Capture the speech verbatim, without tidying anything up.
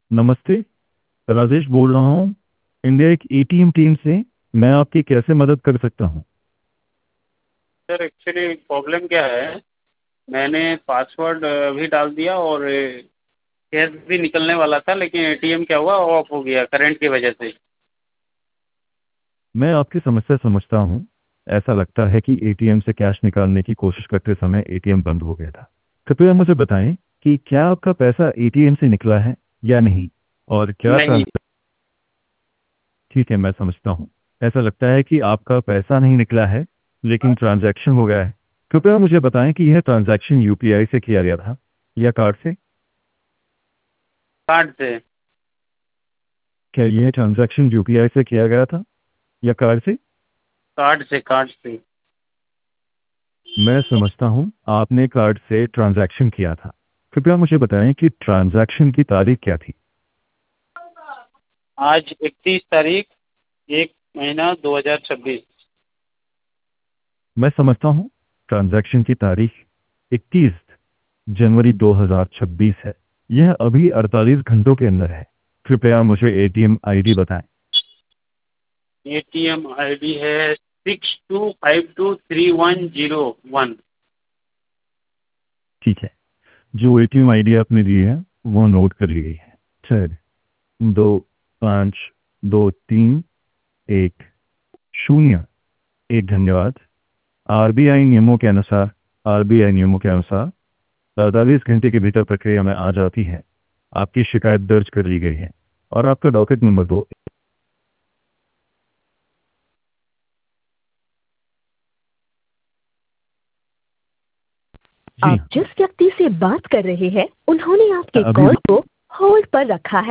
नमस्ते। राजेश बोल रहा हूँ इंडिया एक एटीएम टीम से। मैं आपकी कैसे मदद कर सकता हूँ? सर एक्चुअली प्रॉब्लम क्या है, मैंने पासवर्ड भी डाल दिया और कैश भी निकलने वाला था, लेकिन एटीएम क्या हुआ, ऑफ हो गया करंट की वजह से। मैं आपकी समस्या समझता हूँ। ऐसा लगता है कि एटीएम से कैश निकालने की कोशिश करते समय एटीएम बंद हो गया था। कृपया मुझे बताएं कि क्या आपका पैसा एटीएम से निकला है या नहीं, और क्या नहीं। ट्रांस ठीक है, मैं समझता हूँ। ऐसा लगता है कि आपका पैसा नहीं निकला है, लेकिन ट्रांजैक्शन हो गया है। कृपया मुझे बताएं कि यह ट्रांजैक्शन यूपीआई से किया गया था या कार्ड से? कार्ड से। क्या यह ट्रांजैक्शन यूपीआई से किया गया था या कार्ड से? कार्ड से कार्ड से। मैं समझता हूँ, आपने कार्ड से ट्रांजैक्शन किया था। कृपया मुझे बताएं कि ट्रांजैक्शन की तारीख क्या थी? आज इकतीस तारीख, एक महीना दो हज़ार छब्बीस। मैं समझता हूँ, ट्रांजैक्शन की तारीख इकतीस जनवरी दो हज़ार छब्बीस है। यह अभी अड़तालीस घंटों के अंदर है। कृपया मुझे एटीएम आईडी बताएं। एटीएम आईडी है six two five two three one zero one. ठीक है, जो एटीएम आईडी आपने दी है वो नोट कर ली गई है। छः दो पाँच दो तीन एक शून्य एक। धन्यवाद। आरबीआई नियमों के अनुसार आरबीआई नियमों के अनुसार अड़तालीस घंटे के भीतर प्रक्रिया में आ जाती है। आपकी शिकायत दर्ज कर ली गई है और आपका डॉकेट नंबर दो। जी आप जिस व्यक्ति से बात कर रहे हैं उन्होंने आपके हाँ, अभी कॉल को होल्ड पर रखा है।